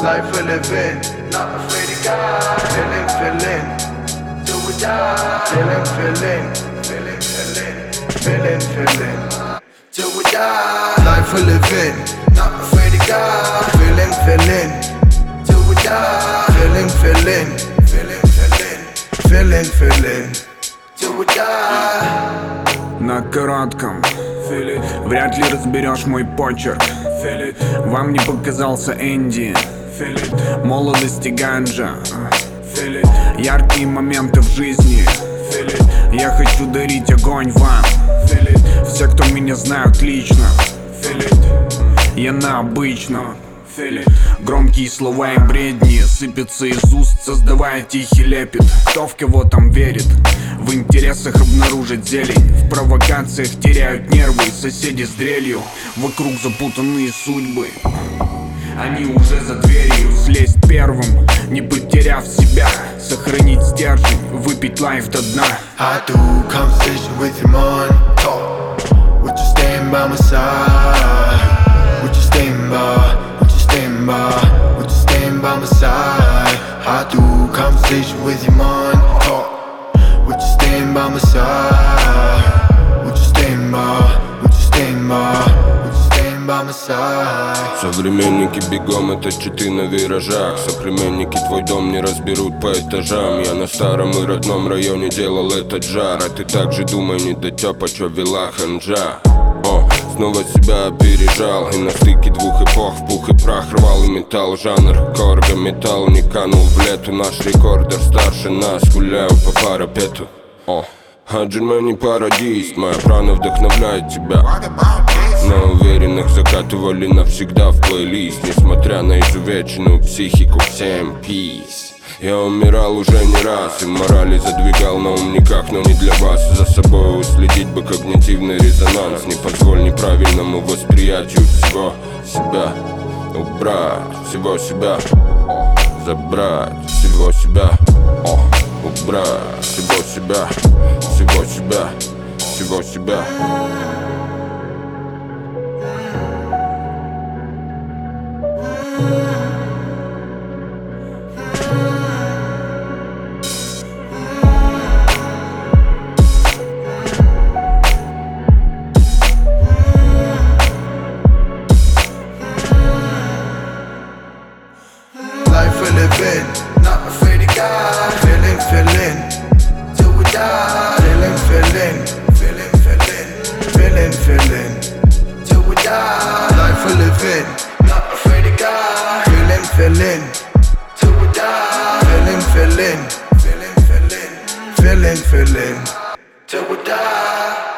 Life we live in, not afraid of God. Feeling, feeling, till we die. Feeling, feeling, feeling, feeling, feeling, feeling, till we die. Life we live in, not afraid of God. Feeling, feeling, till we die. Feeling, feeling, feeling, feeling, feeling, feeling, till we die. На коротком вряд ли разберешь мой почерк. Вам не показался Энди, молодость и ганджа, яркие моменты в жизни. Я хочу дарить огонь вам. Все, кто меня знают лично, я на обычном. Громкие слова и бредни сыпятся из уст, создавая тихий лепет. Кто в кого там верит? В интересах обнаружить зелень, в провокациях теряют нервы соседи с дрелью. Вокруг запутанные судьбы, они уже за дверью. Слезть первым, не потеряв себя, сохранить стержень, выпить лайф до дна. I do conversation with your mind. Talk. Would you stand by my side? Would you stand by? Would you stand by? Would you stand by my side? I do conversation with your mind. Talk. Would you stand by my side? Would you stand by? Would you stand by? Would you stand by my side? Современники бегом, это читы на виражах. Соплеменники твой дом не разберут по этажам. Я на старом и родном районе делал этот жар. А ты также думай, не дотёпа, чё вела ханжа. Снова себя опережал, и на стыке двух эпох в пух и прах рвал и металл. Жанр корга, металл не канул в лету. Наш рекордер старше нас, гуляю по парапету. А Джермани пародист, моя прана вдохновляет тебя. На уверенных закатывали навсегда в плейлист. Несмотря на изувеченную психику, всем peace. Я умирал уже не раз и морали задвигал на ум никак, но не для вас. За собой уследить бы когнитивный резонанс. Не позволь неправильному восприятию всего себя. Убрать всего себя, забрать всего себя. Убрать всего себя, всего себя, всего себя. Life we live in, not afraid of God. Feeling, feeling, till we die. Feeling, feeling, feeling, feeling, feeling, feeling, till we die. Life we live in, not afraid of God. Feeling, feeling, till we die. Feeling, feeling, feeling, feeling, feeling, feeling, till we die.